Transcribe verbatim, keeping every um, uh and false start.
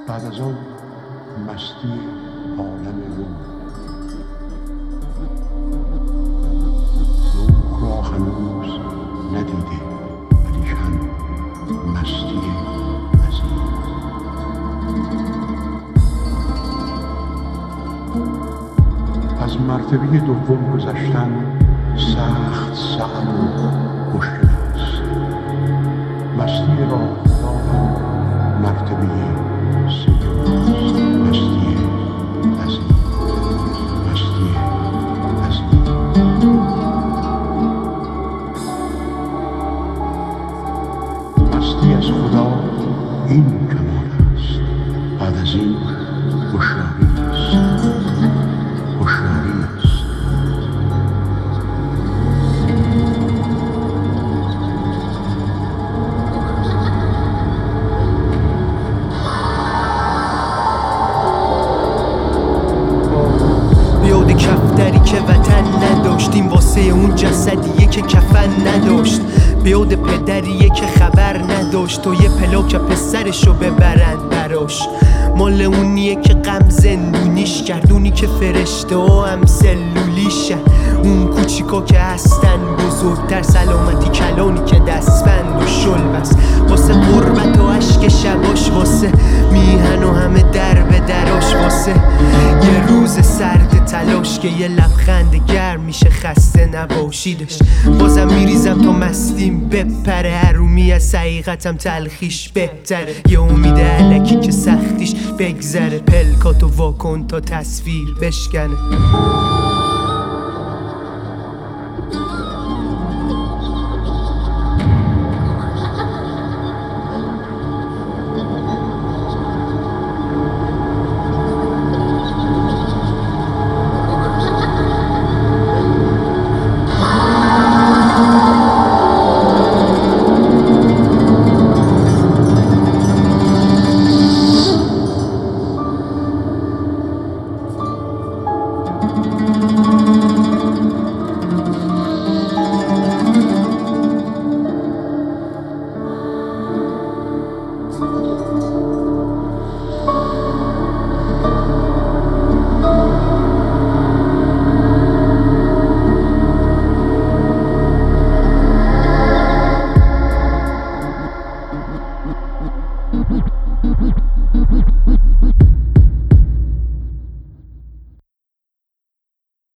بعد از آن مستی عالم روح روح را هنوز ندیده، ولیکن مستی عظیم. از مرتبه دوم گذشتن سخت صعب و مشکل است. مستی راه دادن مرتبه سوم است. مستی عظیم، مستی عظیم. مستی از خدا این کمال است. بعد از این هوشیاری است. هوشیاری است. بیاد کفتری که وطن نداشتیم واسه اون جسدیه که کفن نداشت. بیاد پدریه که خبر نداشت تو یه پلاک پسرشو ببرن براش. مال اونیه که غم زندونیش کرد، اونی که فرشته و هم سلولیشن. اون کوچیکا که هستن بزرگتر، سلامتی کلانی که دستبند و شل بست. واسه غربت و عشق شباش، واسه میهن و همه در به دراش، واسه یه روز سرد تلاش که یه لبخند گرم میشه خسته نباشیدش. بازم میریزم تا مستیم بپره، حرومی از حقیقتم تلخیش بهتره. یه امید علکی که سختیش بگذره، پلکاتو واکن تا تصویر بشکنه.